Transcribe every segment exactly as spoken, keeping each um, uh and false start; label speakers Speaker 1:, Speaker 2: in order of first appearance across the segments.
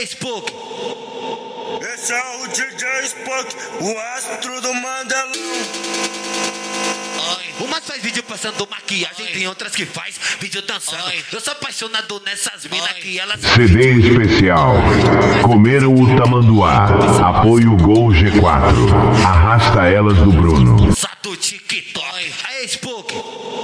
Speaker 1: Aê, Spook.
Speaker 2: Esse é o D J Spook, o astro do Mandelão.
Speaker 1: Umas faz vídeo passando maquiagem, tem outras que faz vídeo dançando. Eu sou apaixonado nessas minas que elas...
Speaker 3: C D especial. Comeram o tamanduá. Apoio Gol G quatro. Arrasta elas do Bruno.
Speaker 1: Só do TikTok. Aê, Spook.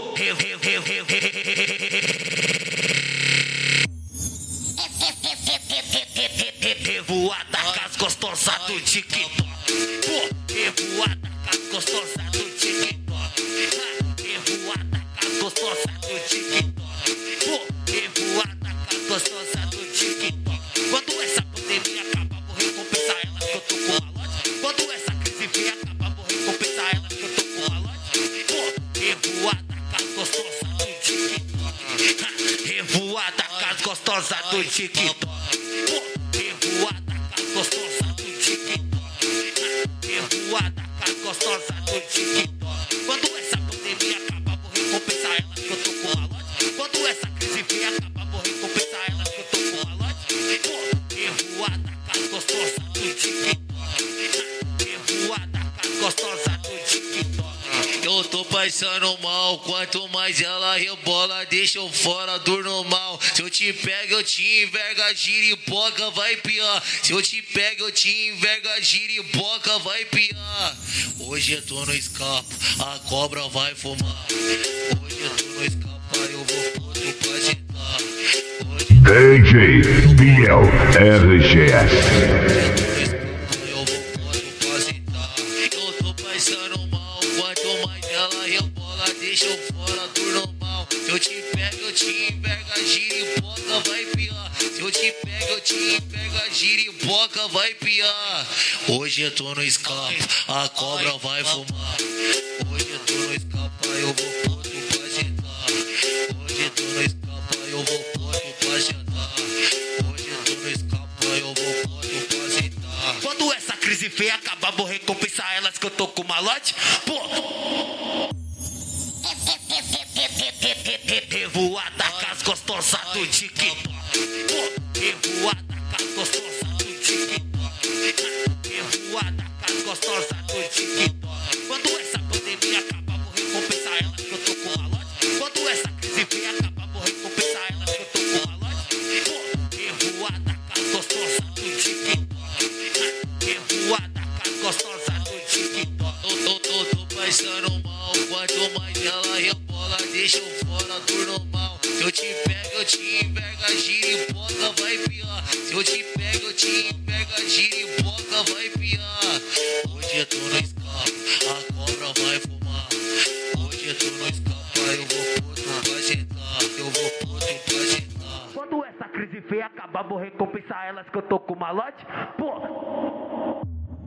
Speaker 1: Revoada com as gostosas do TikTok. Revoada com as gostosas do TikTok. Revoada com as gostosas do TikTok. Revoada com as gostosas do TikTok. Quando essa pandemia acabar, vou recompensar elas que eu tô com malote. Quando essa crise vier acabar, vou recompensar elas que eu tô com malote. Revoada com as gostosas do TikTok. Revoada com as gostosas do TikTok. Revoada com as gostosas do TikTok. Revoada com as gostosas do TikTok. Quando essa pandemia acabar, vou recompensar elas que eu tô com malote. Quando essa crise vier acabar, vou recompensar elas que eu tô com malote. Revoada com as gostosas do TikTok. Revoada com as gostosas do TikTok.
Speaker 4: Eu tô passando mal, quanto mais ela rebola, deixa eu fora do normal. Se eu te pego, eu te enverga, giripoca, vai piar. Se eu te pego, eu te enverga, giripoca, vai piar. Hoje eu tô no escapo, a cobra vai fumar. Hoje eu tô no escapo, eu vou puto pra agitar.
Speaker 3: D J Fiel R G S.
Speaker 4: Eu vou puto pra agitar. Eu tô passando mal, quanto mais ela rebola, deixa eu fora do normal. Se eu te pego, eu te enverga, giripoca, vai piar. Se eu te pego, eu te enverga, giripoca, vai piar. Hoje eu tô no escape, a cobra vai fumar. Hoje eu tô no escape, eu vou puto pra agitar. Hoje eu tô no escape, eu vou puto pra agitar. Hoje eu tô no escape, eu vou puto pra agitar.
Speaker 1: Quando essa crise feia acabar, vou recompensar elas que eu tô com malote. Pô! Revoada com as gostosas do TikTok. Revoada com as gostosas do TikTok. Revoada com as gostosas do TikTok. Quando essa pandemia acabar, vou recompensar elas que eu tô com malote. Quando essa crise vier acabar, vou recompensar elas que eu tô com malote. Revoada com as gostosas do TikTok. Revoada com as gostosas do TikTok.
Speaker 4: Tô, tô, tô, tô passando mal, quanto mais ela rebola, deixa eu fora do normal. Se eu te pego, eu te enverga, giripoca, vai piar. Se eu te pego, eu te enverga, giripoca, vai piar. Hoje eu tô no escape, a cobra vai fumar. Hoje eu tô no escape, eu vou puto pra agitar. Eu vou puto pra agitar.
Speaker 1: Quando essa crise feia acabar, vou recompensar elas que eu tô com malote. Pô!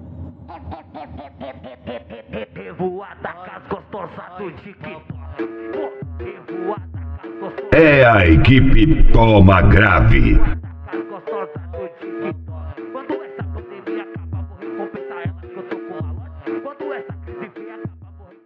Speaker 1: Revoada com as gostosas do TikTok. Revoada com as gostosas.
Speaker 3: É a equipe Toma Grave.